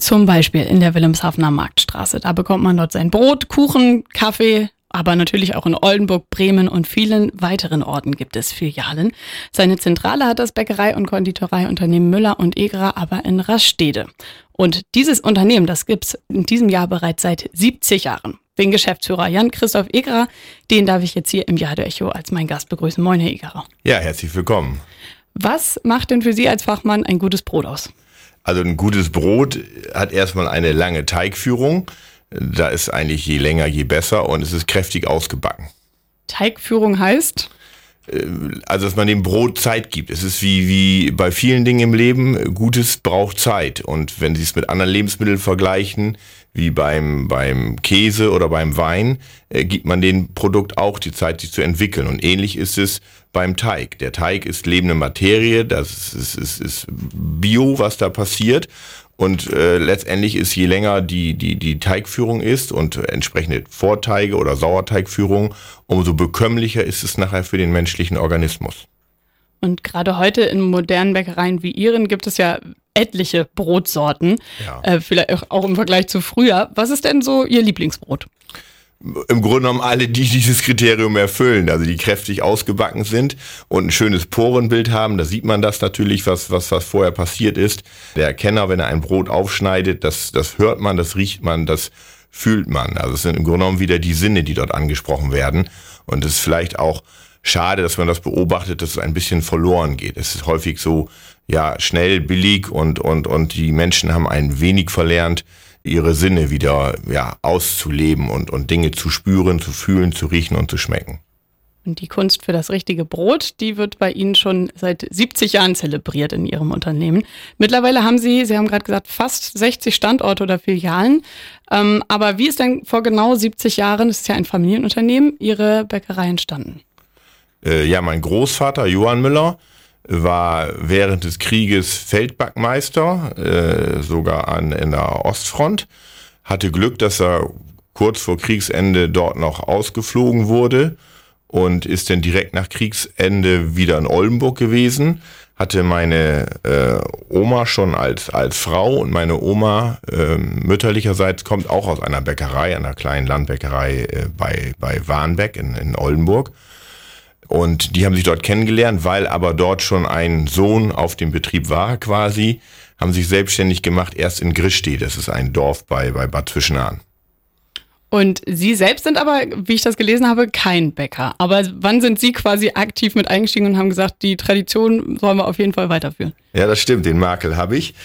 Zum Beispiel in der Wilhelmshavener Marktstraße. Da bekommt man dort sein Brot, Kuchen, Kaffee, aber natürlich auch in Oldenburg, Bremen und vielen weiteren Orten gibt es Filialen. Seine Zentrale hat das Bäckerei- und Konditoreiunternehmen Müller und Egerer aber in Rastede. Und dieses Unternehmen, das gibt's in diesem Jahr bereits seit 70 Jahren. Den Geschäftsführer Jan-Christoph Egerer, den darf ich jetzt hier im Radio-Echo als meinen Gast begrüßen. Moin, Herr Egerer. Ja, herzlich willkommen. Was macht denn für Sie als Fachmann ein gutes Brot aus? Also ein gutes Brot hat erstmal eine lange Teigführung. Da ist eigentlich je länger, je besser und es ist kräftig ausgebacken. Teigführung heißt? Also, dass man dem Brot Zeit gibt. Es ist wie bei vielen Dingen im Leben, Gutes braucht Zeit. Und wenn Sie es mit anderen Lebensmitteln vergleichen, wie beim Käse oder beim Wein, gibt man dem Produkt auch die Zeit, sich zu entwickeln. Und ähnlich ist es beim Teig. Der Teig ist lebende Materie, das ist Bio, was da passiert. Und letztendlich ist, je länger die Teigführung ist und entsprechende Vorteige oder Sauerteigführung, umso bekömmlicher ist es nachher für den menschlichen Organismus. Und gerade heute in modernen Bäckereien wie Ihren gibt es ja etliche Brotsorten, ja. Vielleicht auch im Vergleich zu früher. Was ist denn so Ihr Lieblingsbrot? Im Grunde genommen alle, die dieses Kriterium erfüllen, also die kräftig ausgebacken sind und ein schönes Porenbild haben. Da sieht man das natürlich, was vorher passiert ist. Der Kenner, wenn er ein Brot aufschneidet, das hört man, das riecht man, das fühlt man. Also es sind im Grunde genommen wieder die Sinne, die dort angesprochen werden. Und es ist vielleicht auch schade, dass man das beobachtet, dass es ein bisschen verloren geht. Es ist häufig so, ja, schnell, billig und die Menschen haben ein wenig verlernt, ihre Sinne wieder auszuleben und Dinge zu spüren, zu fühlen, zu riechen und zu schmecken. Und die Kunst für das richtige Brot, die wird bei Ihnen schon seit 70 Jahren zelebriert in Ihrem Unternehmen. Mittlerweile haben Sie haben gerade gesagt, fast 60 Standorte oder Filialen. Aber wie ist denn vor genau 70 Jahren, das ist ja ein Familienunternehmen, Ihre Bäckerei entstanden? Mein Großvater Johann Müller war während des Krieges Feldbackmeister, sogar in der Ostfront, hatte Glück, dass er kurz vor Kriegsende dort noch ausgeflogen wurde und ist dann direkt nach Kriegsende wieder in Oldenburg gewesen, hatte meine Oma schon als Frau und meine Oma mütterlicherseits kommt auch aus einer Bäckerei, einer kleinen Landbäckerei bei Warnbeck in Oldenburg. Und die haben sich dort kennengelernt, weil aber dort schon ein Sohn auf dem Betrieb war quasi, haben sich selbstständig gemacht, erst in Grischstedt, das ist ein Dorf bei Bad Zwischenahn. Und Sie selbst sind aber, wie ich das gelesen habe, kein Bäcker. Aber wann sind Sie quasi aktiv mit eingestiegen und haben gesagt, die Tradition sollen wir auf jeden Fall weiterführen? Ja, das stimmt, den Makel habe ich.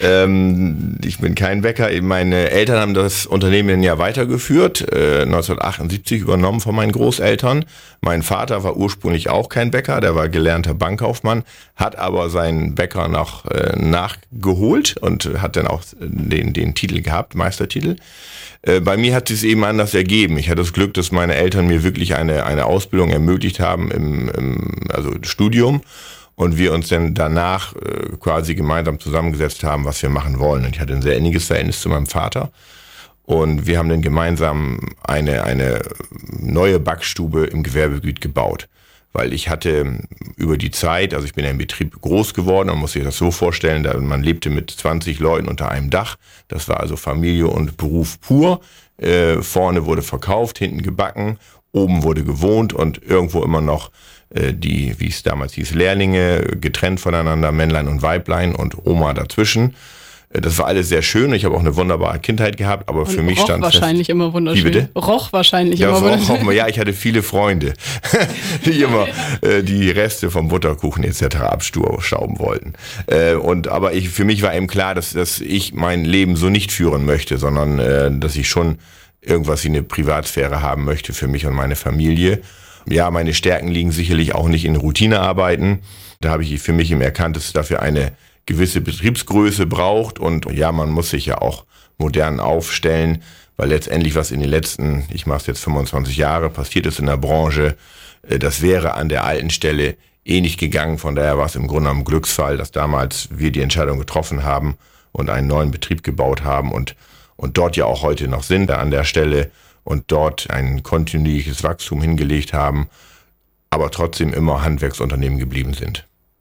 Ich bin kein Bäcker. Meine Eltern haben das Unternehmen ja weitergeführt, 1978 übernommen von meinen Großeltern. Mein Vater war ursprünglich auch kein Bäcker, der war gelernter Bankkaufmann, hat aber seinen Bäcker noch nachgeholt und hat dann auch den Titel gehabt, Meistertitel. Bei mir hat es sich eben anders ergeben. Ich hatte das Glück, dass meine Eltern mir wirklich eine Ausbildung ermöglicht haben im Studium und wir uns dann danach quasi gemeinsam zusammengesetzt haben, was wir machen wollen. Und ich hatte ein sehr inniges Verhältnis zu meinem Vater und wir haben dann gemeinsam eine neue Backstube im Gewerbegebiet gebaut. Weil ich hatte über die Zeit, also ich bin ja im Betrieb groß geworden, man muss sich das so vorstellen, man lebte mit 20 Leuten unter einem Dach. Das war also Familie und Beruf pur. Vorne wurde verkauft, hinten gebacken, oben wurde gewohnt und irgendwo immer noch wie es damals hieß, Lehrlinge, getrennt voneinander, Männlein und Weiblein und Oma dazwischen. Das war alles sehr schön. Ich habe auch eine wunderbare Kindheit gehabt, aber für mich stand fest. Wahrscheinlich immer wunderschön. Wie bitte? Roch wahrscheinlich ja, immer wunderschön. Ja, ich hatte viele Freunde, die immer die Reste vom Butterkuchen etc. abstauben wollten. Aber für mich war eben klar, dass ich mein Leben so nicht führen möchte, sondern dass ich schon irgendwas wie eine Privatsphäre haben möchte für mich und meine Familie. Ja, meine Stärken liegen sicherlich auch nicht in Routinearbeiten. Da habe ich für mich eben erkannt, dass es dafür eine gewisse Betriebsgröße braucht und ja, man muss sich ja auch modern aufstellen, weil letztendlich was in den letzten, ich mache es jetzt 25 Jahre, passiert ist in der Branche, das wäre an der alten Stelle nicht gegangen. Von daher war es im Grunde ein Glücksfall, dass damals wir die Entscheidung getroffen haben und einen neuen Betrieb gebaut haben und dort ja auch heute noch sind an der Stelle und dort ein kontinuierliches Wachstum hingelegt haben, aber trotzdem immer Handwerksunternehmen geblieben sind.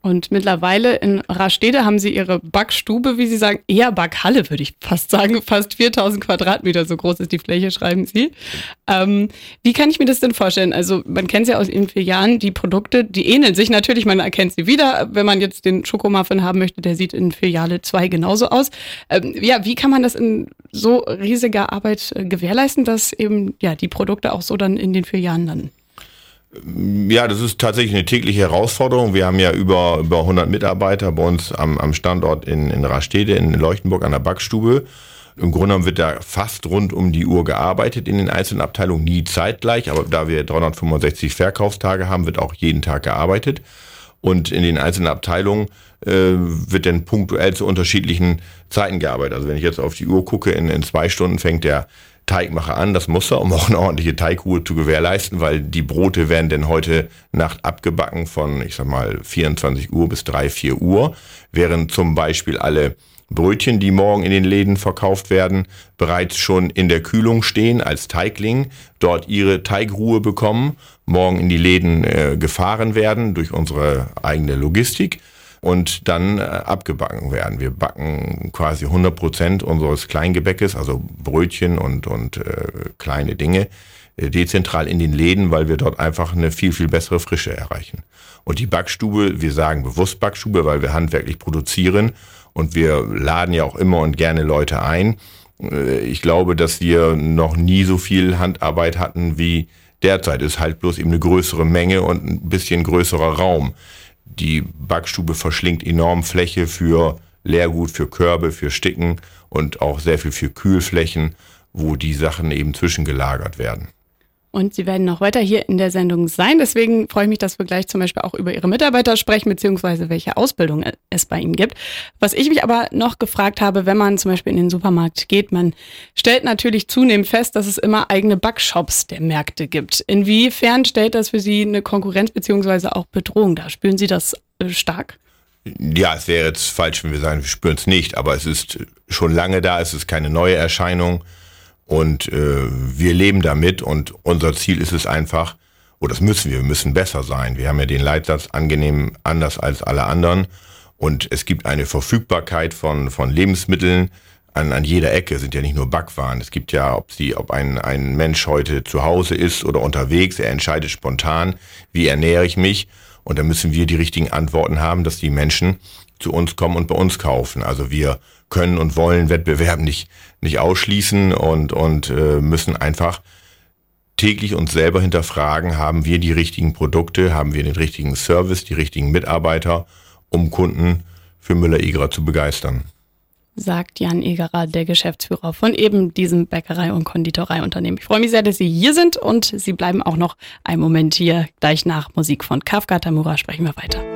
Und mittlerweile in Rastede haben Sie Ihre Backstube, wie Sie sagen, eher Backhalle, würde ich fast sagen. Fast 4000 Quadratmeter, so groß ist die Fläche, schreiben Sie. Wie kann ich mir das denn vorstellen? Also man kennt es ja aus Ihren Filialen, die Produkte, die ähneln sich natürlich, man erkennt sie wieder. Wenn man jetzt den Schokomuffin haben möchte, der sieht in Filiale 2 genauso aus. Wie kann man das in so riesiger Arbeit gewährleisten, dass eben die Produkte auch so dann in den Filialen landen? Ja, das ist tatsächlich eine tägliche Herausforderung. Wir haben ja über 100 Mitarbeiter bei uns am Standort in Rastede, in Leuchtenburg an der Backstube. Im Grunde genommen wird da fast rund um die Uhr gearbeitet in den einzelnen Abteilungen, nie zeitgleich, aber da wir 365 Verkaufstage haben, wird auch jeden Tag gearbeitet. Und in den einzelnen Abteilungen wird dann punktuell zu unterschiedlichen Zeiten gearbeitet. Also wenn ich jetzt auf die Uhr gucke, in 2 Stunden fängt der Teigmacher an, das muss er, um auch eine ordentliche Teigruhe zu gewährleisten, weil die Brote werden dann heute Nacht abgebacken von, 24 Uhr bis 3, 4 Uhr, während zum Beispiel alle Brötchen, die morgen in den Läden verkauft werden, bereits schon in der Kühlung stehen als Teigling, dort ihre Teigruhe bekommen, morgen in die Läden gefahren werden durch unsere eigene Logistik und dann abgebacken werden. Wir backen quasi 100% unseres Kleingebäckes, also Brötchen und kleine Dinge, dezentral in den Läden, weil wir dort einfach eine viel, viel bessere Frische erreichen. Und die Backstube, wir sagen bewusst Backstube, weil wir handwerklich produzieren und wir laden ja auch immer und gerne Leute ein. Ich glaube, dass wir noch nie so viel Handarbeit hatten wie derzeit. Es ist halt bloß eben eine größere Menge und ein bisschen größerer Raum. Die Backstube verschlingt enorm Fläche für Leergut, für Körbe, für Sticken und auch sehr viel für Kühlflächen, wo die Sachen eben zwischengelagert werden. Und Sie werden noch weiter hier in der Sendung sein. Deswegen freue ich mich, dass wir gleich zum Beispiel auch über Ihre Mitarbeiter sprechen, beziehungsweise welche Ausbildung es bei Ihnen gibt. Was ich mich aber noch gefragt habe, wenn man zum Beispiel in den Supermarkt geht, man stellt natürlich zunehmend fest, dass es immer eigene Backshops der Märkte gibt. Inwiefern stellt das für Sie eine Konkurrenz beziehungsweise auch Bedrohung dar? Spüren Sie das stark? Ja, es wäre jetzt falsch, wenn wir sagen, wir spüren es nicht, aber es ist schon lange da, es ist keine neue Erscheinung. Und wir leben damit und unser Ziel ist es einfach, oder das müssen wir müssen besser sein. Wir haben ja den Leitsatz angenehm anders als alle anderen und es gibt eine Verfügbarkeit von Lebensmitteln an jeder Ecke, sind ja nicht nur Backwaren. Es gibt ja, ob ein Mensch heute zu Hause ist oder unterwegs, er entscheidet spontan, wie ernähre ich mich, und da müssen wir die richtigen Antworten haben, dass die Menschen zu uns kommen und bei uns kaufen. Also wir können und wollen Wettbewerb nicht ausschließen und müssen einfach täglich uns selber hinterfragen, haben wir die richtigen Produkte, haben wir den richtigen Service, die richtigen Mitarbeiter, um Kunden für Müller-Egerer zu begeistern. Sagt Jan Egerer, der Geschäftsführer von eben diesem Bäckerei- und Konditoreiunternehmen. Ich freue mich sehr, dass Sie hier sind und Sie bleiben auch noch einen Moment hier. Gleich nach Musik von Kafka Tamura sprechen wir weiter.